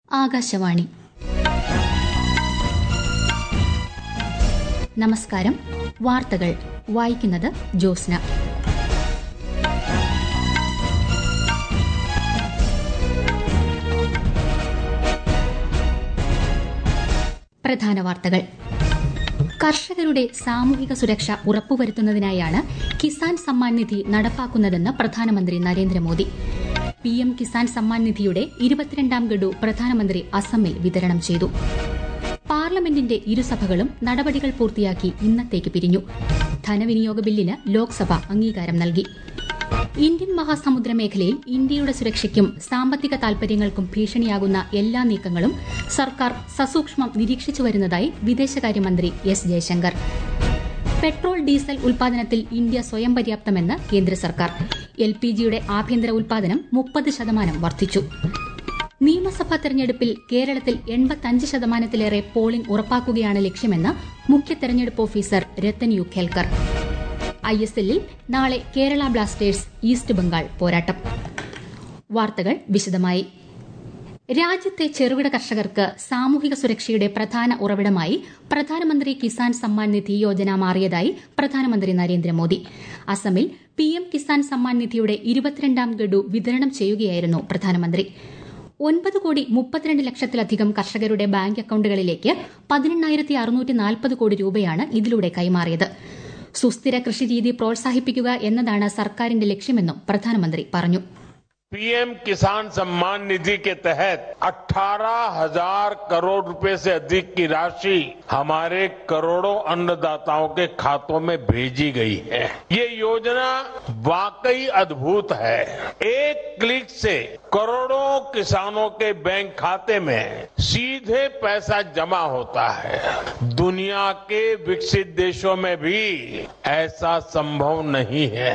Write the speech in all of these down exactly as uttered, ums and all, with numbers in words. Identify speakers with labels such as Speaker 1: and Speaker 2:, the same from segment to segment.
Speaker 1: ആകാശവാണി. നമസ്കാരം. വാർത്തകൾ വായിക്കുന്നത് ജോസ്ന. പ്രധാന വാർത്തകൾ. കർഷകരുടെ സാമൂഹിക സുരക്ഷ ഉറപ്പുവരുത്തുന്നതിനായാണ് കിസാൻ സമ്മാൻ നിധി നടപ്പാക്കുന്നതെന്ന് പ്രധാനമന്ത്രി നരേന്ദ്രമോദി. പി എം കിസാൻ സമ്മാൻ നിധിയുടെ ഇരുപത്തിരണ്ടാം ഗഡു പ്രധാനമന്ത്രി അസമിൽ വിതരണം ചെയ്തു. പാർലമെന്റിന്റെ ഇരുസഭകളും നടപടികൾ പൂർത്തിയാക്കി ഇന്നത്തേക്ക് പിരിഞ്ഞു. ധനവിനിയോഗ ബില്ലിന് ലോക്സഭ അംഗീകാരം നൽകി. ഇന്ത്യൻ മഹാസമുദ്ര മേഖലയിൽ ഇന്ത്യയുടെ സുരക്ഷയ്ക്കും സാമ്പത്തിക താൽപര്യങ്ങൾക്കും ഭീഷണിയാകുന്ന എല്ലാ നീക്കങ്ങളും സർക്കാർ സസൂക്ഷ്മം നിരീക്ഷിച്ചു വരുന്നതായി വിദേശകാര്യമന്ത്രി എസ് ജയശങ്കർ. പെട്രോൾ ഡീസൽ ഉൽപാദനത്തിൽ ഇന്ത്യ സ്വയം പര്യാപ്തമെന്ന് കേന്ദ്ര സർക്കാർ. എൽ പി ജിയുടെ ആഭ്യന്തര ഉൽപാദനം മുപ്പത് ശതമാനം വർദ്ധിച്ചു. നിയമസഭാ തെരഞ്ഞെടുപ്പിൽ കേരളത്തിൽ എൺപത്തിയഞ്ച് ശതമാനത്തിലേറെ പോളിംഗ് ഉറപ്പാക്കുകയാണ് ലക്ഷ്യമെന്ന് മുഖ്യ തെരഞ്ഞെടുപ്പ് officer Rathan U Kelkar. I S എല്ലിൽ നാളെ കേരള ബ്ലാസ്റ്റേഴ്സ് ഈസ്റ്റ് ബംഗാൾ പോരാട്ടം. വാർത്തകൾ വിശദമായി. രാജ്യത്തെ ചെറുകിട കർഷകർക്ക് സാമൂഹിക സുരക്ഷയുടെ പ്രധാന ഉറവിടമായി പ്രധാനമന്ത്രി കിസാൻ സമ്മാൻ നിധി യോജന മാറിയതായി പ്രധാനമന്ത്രി നരേന്ദ്രമോദി. അസമിൽ പി എം കിസാൻ സമ്മാൻ നിധിയുടെ ഇരുപത്തിരണ്ടാം ഗഡു വിതരണം ചെയ്യുകയായിരുന്നു പ്രധാനമന്ത്രി. ഒൻപത് കോടി മുപ്പത്തിരണ്ട് ലക്ഷത്തിലധികം കർഷകരുടെ ബാങ്ക് അക്കൌണ്ടുകളിലേക്ക് പതിനെണ്ണായിരത്തി അറുന്നൂറ്റി നാൽപ്പത് കോടി രൂപയാണ് ഇതിലൂടെ കൈമാറിയത്. സുസ്ഥിര കൃഷിരീതി പ്രോത്സാഹിപ്പിക്കുക എന്നതാണ് സർക്കാരിന്റെ ലക്ഷ്യമെന്നും പ്രധാനമന്ത്രി പറഞ്ഞു.
Speaker 2: पीएम किसान सम्मान निधि के तहत अठारह हजार करोड़ रुपए से अधिक की राशि हमारे करोड़ों अन्नदाताओं के खातों में भेजी गई है. ये योजना वाकई अद्भुत है. एक क्लिक से करोड़ों किसानों के बैंक खाते में सीधे पैसा जमा होता है. दुनिया के विकसित देशों में भी ऐसा संभव नहीं है.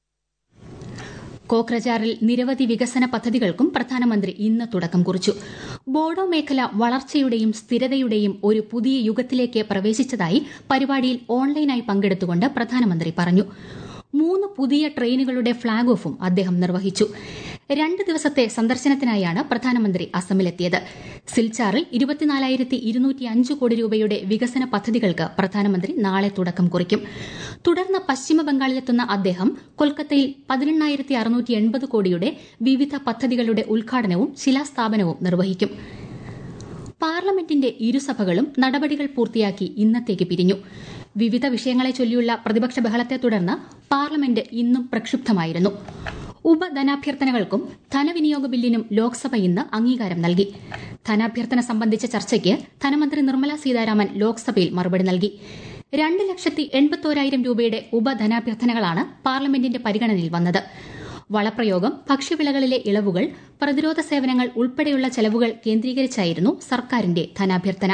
Speaker 1: കോക്രജാറിൽ നിരവധി വികസന പദ്ധതികൾക്കും പ്രധാനമന്ത്രി ഇന്ന് തുടക്കം കുറിച്ചു. ബോഡോ മേഖല വളർച്ചയുടെയും സ്ഥിരതയുടെയും ഒരു പുതിയ യുഗത്തിലേക്ക് പ്രവേശിച്ചതായി പരിപാടിയിൽ ഓൺലൈനായി പങ്കെടുത്തുകൊണ്ട് പ്രധാനമന്ത്രി പറഞ്ഞു. മൂന്ന് പുതിയ ട്രെയിനുകളുടെ ഫ്ളാഗ് ഓഫും അദ്ദേഹം നിർവഹിച്ചു. രണ്ട് ദിവസത്തെ സന്ദർശനത്തിനായാണ് പ്രധാനമന്ത്രി അസമിലെത്തിയത്. സിൽച്ചാറിൽ ഇരുപത്തിനാലായിരത്തി ഇരുന്നൂറ്റി അഞ്ച് കോടി രൂപയുടെ വികസന പദ്ധതികൾക്ക് പ്രധാനമന്ത്രി നാളെ തുടക്കം കുറിക്കും. തുടർന്ന് പശ്ചിമബംഗാളിലെത്തുന്ന അദ്ദേഹം കൊൽക്കത്തയിൽ പതിനെണ്ണായിരത്തി അറുന്നൂറ്റി എൺപത് കോടിയുടെ വിവിധ പദ്ധതികളുടെ ഉദ്ഘാടനവും ശിലാസ്ഥാപനവും നിർവഹിക്കും. പാർലമെന്റിന്റെ ഇരുസഭകളും നടപടികൾ പൂർത്തിയാക്കി ഇന്നത്തേക്ക് പിരിഞ്ഞു. വിവിധ വിഷയങ്ങളെ ചൊല്ലിയുള്ള പ്രതിപക്ഷ ബഹളത്തെ തുടർന്ന് പാർലമെന്റ് ഇന്നും പ്രക്ഷുബ്ധമായിരുന്നു. ഉപധനാഭ്യർത്ഥനകൾക്കും ധനവിനിയോഗ ബില്ലിനും ലോക്സഭ ഇന്ന് അംഗീകാരം നൽകി. ധനാഭ്യർത്ഥന സംബന്ധിച്ച ചർച്ചയ്ക്ക് ധനമന്ത്രി നിർമ്മല സീതാരാമൻ ലോക്സഭയിൽ മറുപടി നൽകി. രണ്ട് ലക്ഷത്തി എൺപത്തോരായിരം രൂപയുടെ ഉപധനാഭ്യർത്ഥനകളാണ് പാർലമെന്റിന്റെ പരിഗണനയിൽ വന്നത്. വളപ്രയോഗം, ഭക്ഷ്യവിളകളിലെ ഇളവുകൾ, പ്രതിരോധ സേവനങ്ങൾ ഉൾപ്പെടെയുള്ള ചെലവുകൾ കേന്ദ്രീകരിച്ചായിരുന്നു സർക്കാരിന്റെ ധനാഭ്യർത്ഥന.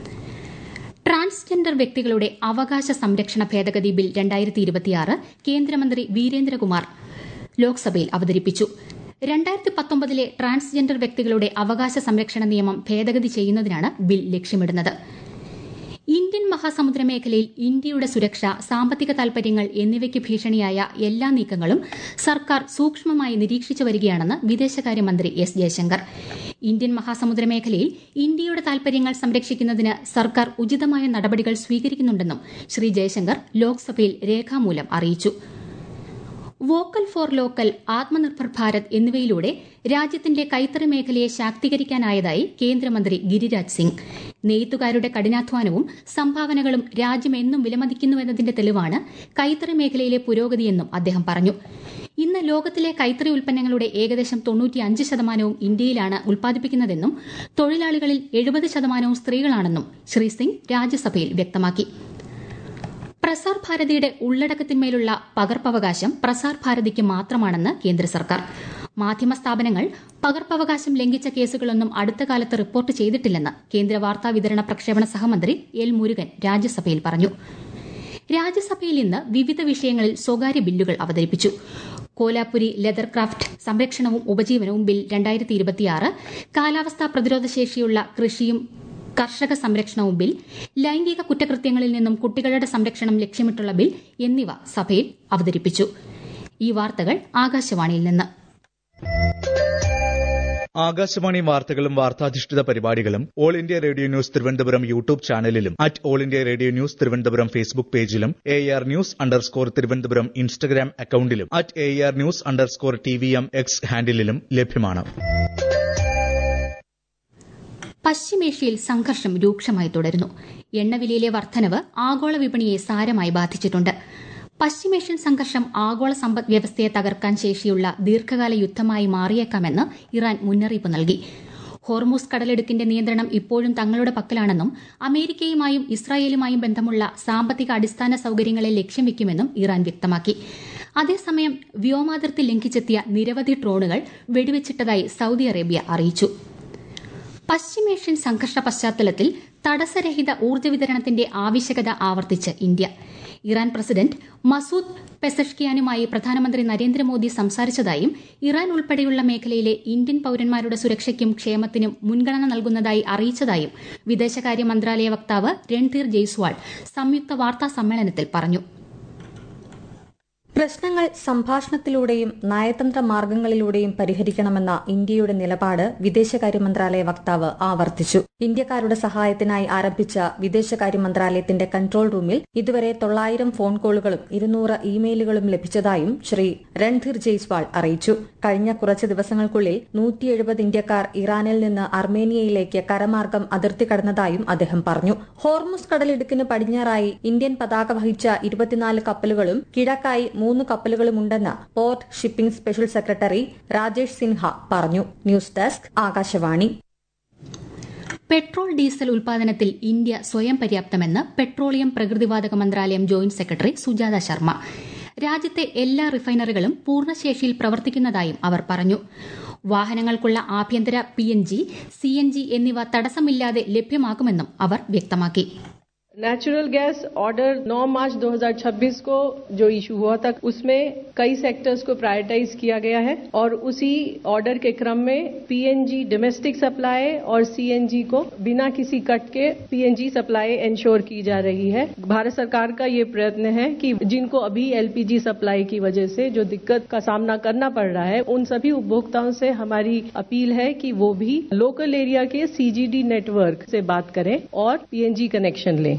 Speaker 1: ട്രാൻസ്ജെൻഡർ വ്യക്തികളുടെ അവകാശ സംരക്ഷണ ഭേദഗതി ബിൽ രണ്ടായിരത്തി ഇരുപത്തിയാറ് കേന്ദ്രമന്ത്രി വീരേന്ദ്രകുമാർ ലോക്സഭയിൽ അവതരിപ്പിച്ചു. രണ്ടായിരത്തി പത്തൊമ്പതിലെ ട്രാൻസ്ജെൻഡർ വ്യക്തികളുടെ അവകാശ സംരക്ഷണ നിയമം ഭേദഗതി ചെയ്യുന്നതിനാണ് ബിൽ ലക്ഷ്യമിടുന്നത്. ഇന്ത്യൻ മഹാസമുദ്ര മേഖലയിൽ ഇന്ത്യയുടെ സുരക്ഷ, സാമ്പത്തിക താൽപര്യങ്ങൾ എന്നിവയ്ക്ക് ഭീഷണിയായ എല്ലാ നീക്കങ്ങളും സർക്കാർ സൂക്ഷ്മമായി നിരീക്ഷിച്ചു വരികയാണെന്ന് വിദേശകാര്യമന്ത്രി എസ് ജയശങ്കർ. ഇന്ത്യൻ മഹാസമുദ്ര മേഖലയിൽ ഇന്ത്യയുടെ താൽപര്യങ്ങൾ സംരക്ഷിക്കുന്നതിന് സർക്കാർ ഉചിതമായ നടപടികൾ സ്വീകരിക്കുന്നുണ്ടെന്നും ശ്രീ ജയശങ്കർ ലോക്സഭയിൽ രേഖാമൂലം അറിയിച്ചു. Vocal for local, Atmanirbhar Bharat എന്നിവയിലൂടെ രാജ്യത്തിന്റെ കൈത്തറി മേഖലയെ ശാക്തീകരിക്കാനായതായി കേന്ദ്രമന്ത്രി ഗിരിരാജ് സിംഗ്. നെയ്ത്തുകാരുടെ കഠിനാധ്വാനവും സംഭാവനകളും രാജ്യം എന്നും വിലമതിക്കുന്നുവെന്നതിന്റെ തെളിവാണ് കൈത്തറി മേഖലയിലെ പുരോഗതിയെന്നും അദ്ദേഹം പറഞ്ഞു. ഇന്ന് ലോകത്തിലെ കൈത്തറി ഉൽപ്പന്നങ്ങളുടെ ഏകദേശം തൊണ്ണൂറ്റിയഞ്ച് ശതമാനവും ഇന്ത്യയിലാണ് ഉൽപ്പാദിപ്പിക്കുന്നതെന്നും തൊഴിലാളികളിൽ എഴുപത് ശതമാനവും സ്ത്രീകളാണെന്നും ശ്രീ സിംഗ് രാജ്യസഭയിൽ വ്യക്തമാക്കി. പ്രസാർ ഭാരതിയുടെ ഉള്ളടക്കത്തിന്മേലുള്ള പകർപ്പവകാശം പ്രസാർ ഭാരതിക്ക് മാത്രമാണെന്ന് കേന്ദ്ര സർക്കാർ. മാധ്യമ സ്ഥാപനങ്ങൾ പകർപ്പവകാശം ലംഘിച്ച കേസുകളൊന്നും അടുത്ത കാലത്ത് റിപ്പോർട്ട് ചെയ്തിട്ടില്ലെന്ന് കേന്ദ്ര വാർത്താ വിതരണ പ്രക്ഷേപണ സഹമന്ത്രി എൽ മുരുകൻ രാജ്യസഭയിൽ പറഞ്ഞു. രാജ്യസഭയിൽ ഇന്ന് വിവിധ വിഷയങ്ങളിൽ സ്വകാര്യ ബില്ലുകൾ അവതരിപ്പിച്ചു. കോലാപുരി ലെതർ ക്രാഫ്റ്റ് സംരക്ഷണവും ഉപജീവനവും ബിൽ രണ്ടായിരത്തി ഇരുപത്തിയാറ്, കാലാവസ്ഥാ പ്രതിരോധ ശേഷിയുള്ള കൃഷിയും കർഷക സംരക്ഷണവും ബിൽ, ലൈംഗിക കുറ്റകൃത്യങ്ങളിൽ നിന്നും കുട്ടികളുടെ സംരക്ഷണം ലക്ഷ്യമിട്ടുള്ള ബിൽ എന്നിവ സഭയിൽ അവതരിപ്പിച്ചു. ഈ വാർത്തകൾ ആകാശവാണിയിൽ നിന്ന്.
Speaker 3: ആകാശവാണി വാർത്തകളും വാർത്താധിഷ്ഠിത പരിപാടികളും All India Radio News Thiruvananthapuram YouTube ചാനലിലും at All India Radio News Thiruvananthapuram Facebook പേജിലും A R news underscore Thiruvananthapuram Instagram അക്കൌണ്ടിലും at A R news underscore T V M X ഹാൻഡിലും ലഭ്യമാണ്.
Speaker 1: പശ്ചിമേഷ്യയിൽ സംഘർഷം രൂക്ഷമായി തുടരുന്നു. എണ്ണവിലയിലെ വർധനവ് ആഗോള വിപണിയെ സാരമായി ബാധിച്ചിട്ടുണ്ട്. പശ്ചിമേഷ്യൻ സംഘർഷം ആഗോള സമ്പദ് വ്യവസ്ഥയെ തകർക്കാൻ ശേഷിയുള്ള ദീർഘകാല യുദ്ധമായി മാറിയേക്കാമെന്ന് ഇറാൻ മുന്നറിയിപ്പ് നൽകി. ഹോർമൂസ് കടലിടുക്കിന്റെ നിയന്ത്രണം ഇപ്പോഴും തങ്ങളുടെ പക്കലാണെന്നും അമേരിക്കയുമായും ഇസ്രായേലുമായും ബന്ധമുള്ള സാമ്പത്തിക അടിസ്ഥാന സൌകര്യങ്ങളെ ലക്ഷ്യം വയ്ക്കുമെന്നും ഇറാൻ വ്യക്തമാക്കി. അതേസമയം വ്യോമാതിർത്തി ലംഘിച്ചെത്തിയ നിരവധി ഡ്രോണുകൾ വെടിവെച്ചിട്ടതായി സൌദി അറേബ്യ അറിയിച്ചു. പശ്ചിമേഷ്യൻ സംഘർഷ പശ്ചാത്തലത്തിൽ തടസ്സരഹിത ഊർജ്ജ വിതരണത്തിന്റെ ആവശ്യകത ആവർത്തിച്ച് ഇന്ത്യ. ഇറാൻ പ്രസിഡന്റ് മസൂദ് പെസഷ്കിയാനുമായി പ്രധാനമന്ത്രി നരേന്ദ്രമോദി സംസാരിച്ചതായും ഇറാൻ ഉൾപ്പെടെയുള്ള മേഖലയിലെ ഇന്ത്യൻ പൌരന്മാരുടെ സുരക്ഷയ്ക്കും ക്ഷേമത്തിനും മുൻഗണന നൽകുന്നതായി അറിയിച്ചതായും വിദേശകാര്യ മന്ത്രാലയ വക്താവ് രൺധീർ ജയ്സ്വാൾ സംയുക്ത വാർത്താ സമ്മേളനത്തിൽ പറഞ്ഞു.
Speaker 4: പ്രശ്നങ്ങൾ സംഭാഷണത്തിലൂടെയും നയതന്ത്ര മാർഗങ്ങളിലൂടെയും പരിഹരിക്കണമെന്ന ഇന്ത്യയുടെ നിലപാട് വിദേശകാര്യ മന്ത്രാലയ വക്താവ് ആവർത്തിച്ചു. ഇന്ത്യക്കാരുടെ സഹായത്തിനായി ആരംഭിച്ച വിദേശകാര്യ മന്ത്രാലയത്തിന്റെ കൺട്രോൾ റൂമിൽ ഇതുവരെ തൊള്ളായിരം ഫോൺ കോളുകളും ഇരുന്നൂറ് ഇമെയിലുകളും ലഭിച്ചതായും ശ്രീ രൺധീർ ജയ്സ്വാൾ അറിയിച്ചു. കഴിഞ്ഞ കുറച്ച് ദിവസങ്ങൾക്കുള്ളിൽ നൂറ്റി എഴുപത് ഇന്ത്യക്കാർ ഇറാനിൽ നിന്ന് അർമേനിയയിലേക്ക് കരമാർഗം അതിർത്തി കടന്നതായും അദ്ദേഹം പറഞ്ഞു. ഹോർമുസ് കടലിടുക്കിന് പടിഞ്ഞാറായി ഇന്ത്യൻ പതാക വഹിച്ച ഇരുപത്തിനാല് കപ്പലുകളും കിഴക്കായി മൂന്ന് കപ്പലുകളുമുണ്ടെന്ന് port shipping special secretary Rajesh Sinha പറഞ്ഞു. News desk Akashvani.
Speaker 1: Petrol diesel ഉൽപാദനത്തിൽ ഇന്ത്യ സ്വയം പര്യാപ്തമെന്ന് പെട്രോളിയം പ്രകൃതിവാതക മന്ത്രാലയം ജോയിന്റ് സെക്രട്ടറി സുജാത ശർമ്മ. രാജ്യത്തെ എല്ലാ റിഫൈനറികളും പൂർണ്ണശേഷിയിൽ പ്രവർത്തിക്കുന്നതായും അവർ പറഞ്ഞു. വാഹനങ്ങൾക്കുള്ള ആഭ്യന്തര P N G, C N G എന്നിവ തടസ്സമില്ലാതെ ലഭ്യമാക്കുമെന്നും അവർ വ്യക്തമാക്കി.
Speaker 5: नेचुरल गैस ऑर्डर नौ मार्च दो हज़ार छब्बीस को जो इशू हुआ था उसमें कई सेक्टर्स को प्रायोरिटाइज किया गया है और उसी ऑर्डर के क्रम में पीएनजी डोमेस्टिक सप्लाई और सीएनजी को बिना किसी कट के पीएनजी सप्लाई इंश्योर की जा रही है. भारत सरकार का ये प्रयत्न है कि जिनको अभी एलपीजी सप्लाई की वजह से जो दिक्कत का सामना करना पड़ रहा है उन सभी उपभोक्ताओं से हमारी अपील है कि वो भी लोकल एरिया के सीजीडी नेटवर्क से बात करें और पीएनजी कनेक्शन लें.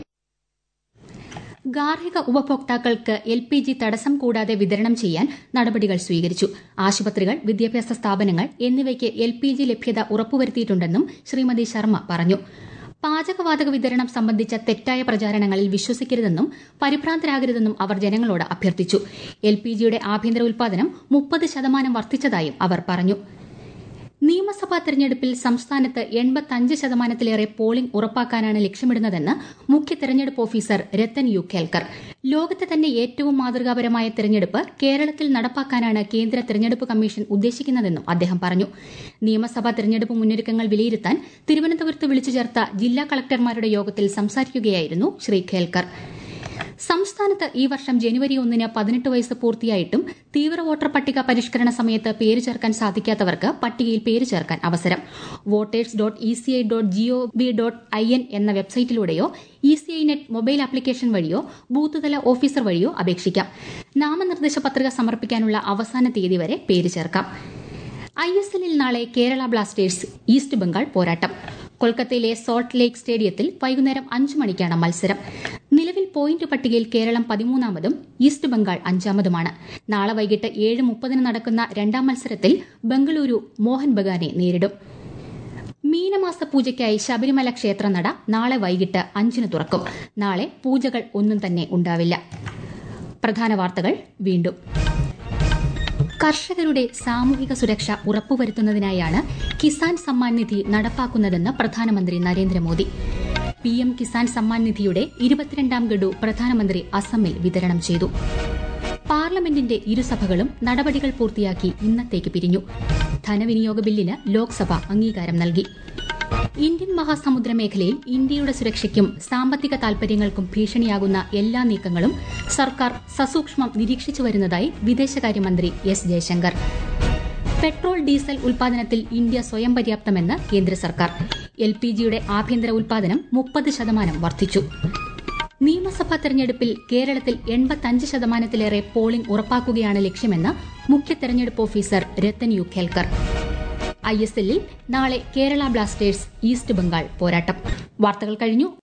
Speaker 1: ഗാർഹിക ഉപഭോക്താക്കൾക്ക് എൽ പി ജി തടസ്സം കൂടാതെ വിതരണം ചെയ്യാൻ നടപടികൾ സ്വീകരിച്ചു. ആശുപത്രികൾ, വിദ്യാഭ്യാസ സ്ഥാപനങ്ങൾ എന്നിവയ്ക്ക് എൽ പി ജി ലഭ്യത ഉറപ്പുവരുത്തിയിട്ടുണ്ടെന്നും ശ്രീമതി ശർമ്മ പറഞ്ഞു. പാചകവാതക വിതരണം സംബന്ധിച്ച തെറ്റായ പ്രചാരണങ്ങളിൽ വിശ്വസിക്കരുതെന്നും പരിഭ്രാന്തരാകരുതെന്നും അവർ ജനങ്ങളോട് അഭ്യർത്ഥിച്ചു. എൽ പി ജിയുടെ ആഭ്യന്തര ഉൽപാദനം മുപ്പത് ശതമാനം വർദ്ധിച്ചതായും അവർ പറഞ്ഞു. നിയമസഭാ തെരഞ്ഞെടുപ്പിൽ സംസ്ഥാനത്ത് എൺപത്തിയഞ്ച് ശതമാനത്തിലേറെ പോളിംഗ് ഉറപ്പാക്കാനാണ് ലക്ഷ്യമിടുന്നതെന്ന് മുഖ്യ തെരഞ്ഞെടുപ്പ് ഓഫീസർ രത്തൻ യു കേൽക്കർ. ലോകത്തെ തന്നെ ഏറ്റവും മാതൃകാപരമായ തെരഞ്ഞെടുപ്പ് കേരളത്തിൽ നടപ്പാക്കാനാണ് കേന്ദ്ര തെരഞ്ഞെടുപ്പ് കമ്മീഷൻ ഉദ്ദേശിക്കുന്നതെന്നും അദ്ദേഹം പറഞ്ഞു. നിയമസഭാ തെരഞ്ഞെടുപ്പ് മുന്നൊരുക്കങ്ങൾ വിലയിരുത്താൻ തിരുവനന്തപുരത്ത് വിളിച്ചു ചേർത്ത ജില്ലാ കളക്ടർമാരുടെ യോഗത്തിൽ സംസാരിക്കുകയായിരുന്നു ശ്രീ ഖേൽക്കർ. സംസ്ഥാനത്ത് ഈ വർഷം ജനുവരി ഒന്നിന് പതിനെട്ട് വയസ്സ് പൂർത്തിയായിട്ടും തീവ്ര വോട്ടർ പട്ടിക പരിഷ്കരണ സമയത്ത് പേര് ചേർക്കാൻ സാധിക്കാത്തവർക്ക് പട്ടികയിൽ പേര് ചേർക്കാൻ അവസരം. Voters dot E C I dot gov dot I N എന്ന വെബ്സൈറ്റിലൂടെയോ E C I net mobile application വഴിയോ ബൂത്ത് തല ഓഫീസർ വഴിയോ അപേക്ഷിക്കാം. നാമനിർദ്ദേശ പത്രിക സമർപ്പിക്കാനുള്ള അവസാന തീയതി വരെ പേര് ചേർക്കാം. ഐ എസ് എല്ലിൽ നാളെ കേരള ബ്ലാസ്റ്റേഴ്സ് ഈസ്റ്റ് ബംഗാൾ പോരാട്ടം. കൊൽക്കത്തയിലെ സോൾട്ട് ലേക്ക് സ്റ്റേഡിയത്തിൽ വൈകുന്നേരം അഞ്ചു മണിക്കാണ് മത്സരം. നിലവിൽ പോയിന്റ് പട്ടികയിൽ കേരളം പതിമൂന്നാമതും ഈസ്റ്റ് ബംഗാൾ അഞ്ചാമതുമാണ്. നാളെ വൈകിട്ട് ഏഴ് മുപ്പതിന് നടക്കുന്ന രണ്ടാം മത്സരത്തിൽ ബംഗളൂരു മോഹൻ ബഗാനെ നേരിടും. മീനമാസ പൂജയ്ക്കായി ശബരിമല ക്ഷേത്രനട നാളെ വൈകിട്ട് അഞ്ചിന് തുറക്കും. നാളെ പൂജകൾ ഒന്നും തന്നെ ഉണ്ടാവില്ല. പ്രധാന വാർത്തകൾ വീണ്ടും. കർഷകരുടെ സാമൂഹിക സുരക്ഷ ഉറപ്പുവരുത്തുന്നതിനായാണ് കിസാൻ സമ്മാൻ നിധി നടപ്പാക്കുന്നതെന്ന് പ്രധാനമന്ത്രി നരേന്ദ്രമോദി. പി എം കിസാൻ സമ്മാൻ നിധിയുടെ ഇരുപത്തിരണ്ടാം ഗഡു പ്രധാനമന്ത്രി അസമിൽ വിതരണം ചെയ്തു. പാർലമെന്റിന്റെ ഇരുസഭകളും നടപടികൾ പൂർത്തിയാക്കി ഇന്നത്തേക്ക് പിരിഞ്ഞു. ധനവിനിയോഗ ബില്ലിന് ലോക്സഭ അംഗീകാരം നൽകി. ഇന്ത്യൻ മഹാസമുദ്ര മേഖലയിൽ ഇന്ത്യയുടെ സുരക്ഷയ്ക്കും സാമ്പത്തിക താൽപര്യങ്ങൾക്കും ഭീഷണിയാകുന്ന എല്ലാ നീക്കങ്ങളും സർക്കാർ സസൂക്ഷ്മം നിരീക്ഷിച്ചു വരുന്നതായി വിദേശകാര്യമന്ത്രി എസ് ജയശങ്കർ. പെട്രോൾ ഡീസൽ ഉൽപാദനത്തിൽ ഇന്ത്യ സ്വയം പര്യാപ്തമെന്ന് കേന്ദ്ര സർക്കാർ. എൽ പി ജിയുടെ ആഭ്യന്തര ഉൽപാദനം മുപ്പത് ശതമാനം വർദ്ധിച്ചു. നിയമസഭാ തെരഞ്ഞെടുപ്പിൽ കേരളത്തിൽ എൺപത്തിയഞ്ച് ശതമാനത്തിലേറെ പോളിംഗ് ഉറപ്പാക്കുകയാണ് ലക്ഷ്യമെന്ന് മുഖ്യ തെരഞ്ഞെടുപ്പ് officer Rathan U Kelkar. I S എല്ലിൽ നാളെ കേരള ബ്ലാസ്റ്റേഴ്സ് ഈസ്റ്റ് ബംഗാൾ പോരാട്ടം. വാർത്തകൾ കഴിഞ്ഞു.